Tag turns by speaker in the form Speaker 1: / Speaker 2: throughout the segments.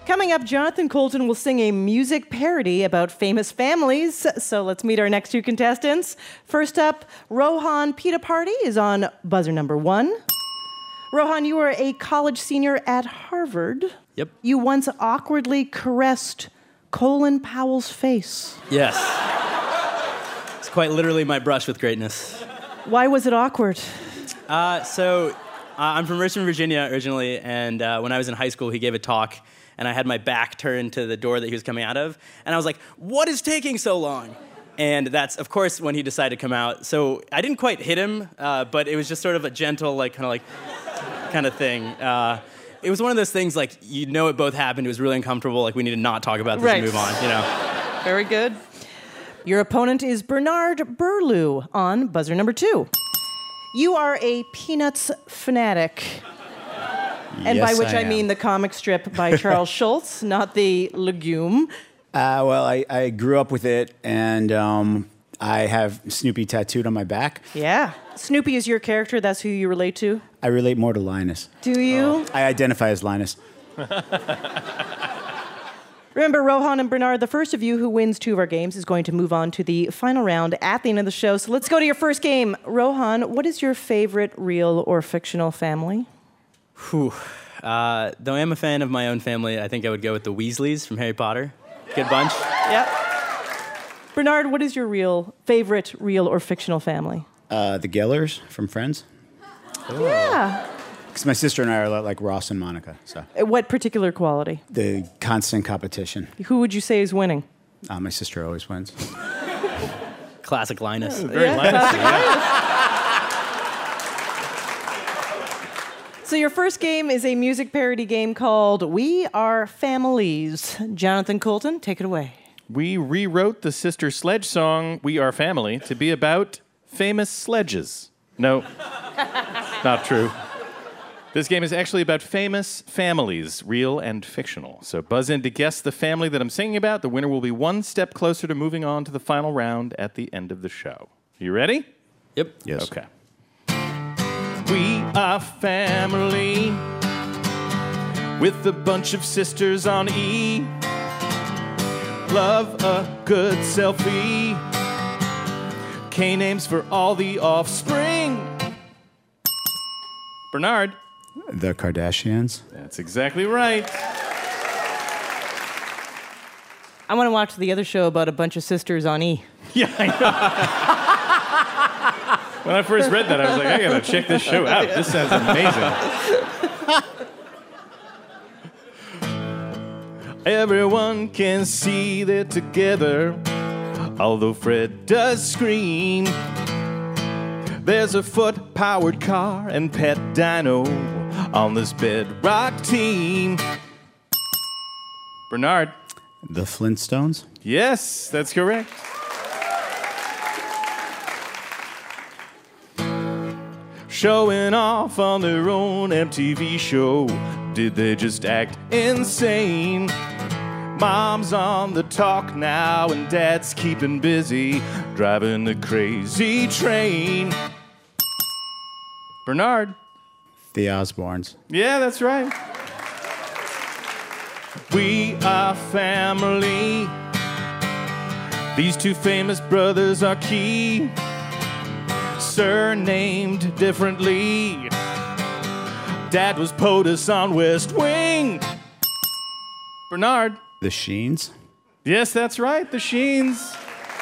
Speaker 1: Coming up, Jonathan Coulton will sing a music parody about famous families. So let's meet our next two contestants. First up, Rohan Pitaparty is on buzzer number 1. Rohan, you are a college senior at Harvard.
Speaker 2: Yep.
Speaker 1: You once awkwardly caressed Colin Powell's face.
Speaker 2: Yes. It's quite literally my brush with greatness.
Speaker 1: Why was it awkward?
Speaker 2: I'm from Richmond, Virginia originally, and when I was in high school, he gave a talk, and I had my back turned to the door that he was coming out of, and I was like, what is taking so long? And that's, of course, when he decided to come out. So I didn't quite hit him, but it was just sort of a gentle, kind of thing. It was one of those things, it both happened. It was really uncomfortable. We need to not talk about this and move on,
Speaker 1: Very good. Your opponent is Bernard Burlew on buzzer number 2. You are a Peanuts fanatic. And
Speaker 3: Yes,
Speaker 1: by which I
Speaker 3: am.
Speaker 1: mean the comic strip by Charles Schultz, not the legume.
Speaker 3: Well, I grew up with it, and I have Snoopy tattooed on my back.
Speaker 1: Yeah. Snoopy is your character. That's who you relate to.
Speaker 3: I relate more to Linus.
Speaker 1: Do you?
Speaker 3: I identify as Linus.
Speaker 1: Remember, Rohan and Bernard, the first of you who wins 2 of our games is going to move on to the final round at the end of the show. So let's go to your first game. Rohan, what is your favorite real or fictional family?
Speaker 2: Though I am a fan of my own family, I think I would go with the Weasleys from Harry Potter. Good bunch.
Speaker 1: Yep. Bernard, what is your favorite real or fictional family?
Speaker 3: The Gellers from Friends.
Speaker 1: Oh. Yeah.
Speaker 3: Because my sister and I are a lot like Ross and Monica. So
Speaker 1: What particular quality?
Speaker 3: the constant competition.
Speaker 1: Who would you say is winning?
Speaker 3: My sister always wins.
Speaker 2: Classic Linus.
Speaker 1: So your first game is a music parody game called We Are Families. Jonathan Coulton, take it away.
Speaker 4: We rewrote the Sister Sledge song, We Are Family, to be about famous sledges. No, not true. This game is actually about famous families, real and fictional. So buzz in to guess the family that I'm singing about. The winner will be one step closer to moving on to the final round at the end of the show. You ready?
Speaker 2: Yep.
Speaker 3: Yes.
Speaker 4: Okay. We are family with a bunch of sisters on E. Love a good selfie. K names for all the offspring. Bernard.
Speaker 3: The Kardashians.
Speaker 4: That's exactly right.
Speaker 1: I want to watch the other show about a bunch of sisters on E.
Speaker 4: Yeah, I know. When I first read that, I was like, I gotta check this show out. This sounds amazing. Everyone can see they're together, although Fred does scream. There's a foot-powered car and pet dino on this bedrock team. Bernard.
Speaker 3: The Flintstones.
Speaker 4: Yes, that's correct. Showing off on their own MTV show. Did they just act insane? Mom's on the talk now and Dad's keeping busy driving the crazy train. Bernard.
Speaker 3: The Osbournes.
Speaker 4: Yeah, that's right. We are family. These 2 famous brothers are key. Surnamed differently. Dad was POTUS on West Wing. Bernard.
Speaker 3: The Sheens.
Speaker 4: Yes, that's right, the Sheens.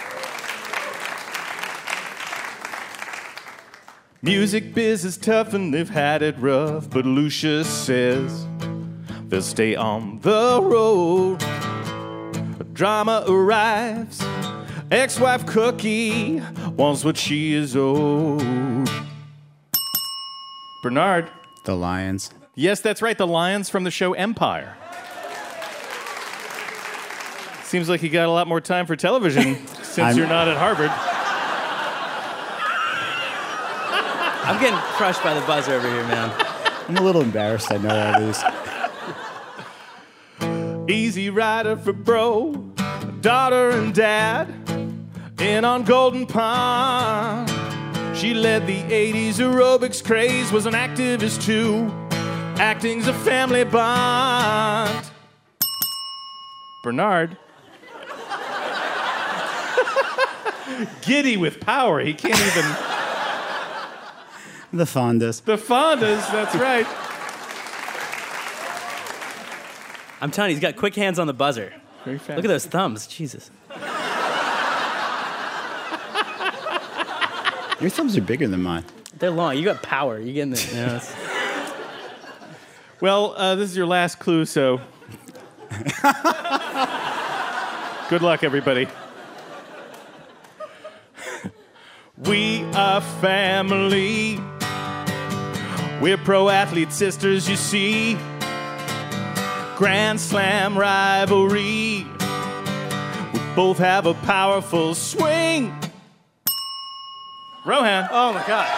Speaker 4: Music biz is tough and they've had it rough, but Lucius says they'll stay on the road. Drama arrives. Ex-wife Cookie wants what she is owed. Bernard.
Speaker 3: The Lions.
Speaker 4: Yes, that's right, the Lions from the show Empire. Seems like you got a lot more time for television since you're not at Harvard.
Speaker 2: I'm getting crushed by the buzzer over here, man.
Speaker 3: I'm a little embarrassed I know all these.
Speaker 4: Easy Rider for bro, daughter and dad, in on Golden Pond. She led the 80s aerobics craze, was an activist too. Acting's a family bond. Bernard. Giddy with power. He can't even...
Speaker 3: The Fondas.
Speaker 4: The Fondas, that's right.
Speaker 2: I'm telling you, he's got quick hands on the buzzer.
Speaker 4: Very fast.
Speaker 2: Look at those thumbs. Jesus.
Speaker 3: Your thumbs are bigger than mine.
Speaker 2: They're long. You got power. You get in there. You know, it's...
Speaker 4: Well, this is your last clue, so... Good luck, everybody. We are family. We're pro athlete sisters, you see. Grand Slam rivalry. We both have a powerful swing. Rohan.
Speaker 2: Oh my God.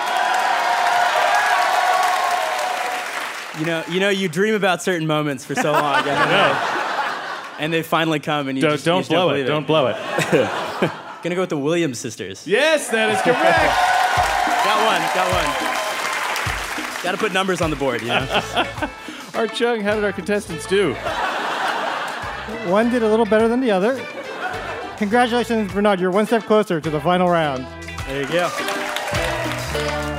Speaker 2: You know, you dream about certain moments for so long. And they finally come, and you
Speaker 4: Don't
Speaker 2: just don't
Speaker 4: blow
Speaker 2: believe
Speaker 4: it. Don't blow it.
Speaker 2: Gonna go with the Williams sisters.
Speaker 4: Yes, that is correct.
Speaker 2: Got one. Got to put numbers on the board, you know.
Speaker 4: Art Chung, how did our contestants do?
Speaker 5: One did a little better than the other. Congratulations, Bernard. You're one step closer to the final round.
Speaker 2: There you go.